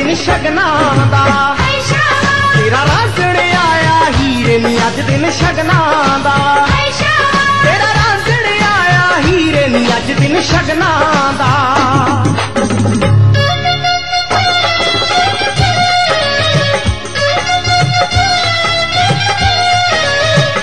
दिन शगना दा। तेरा रांझण आया हीरे नी अज दिन शगना दा। तेरा रांझण आया हीरे नी अज दिन शगना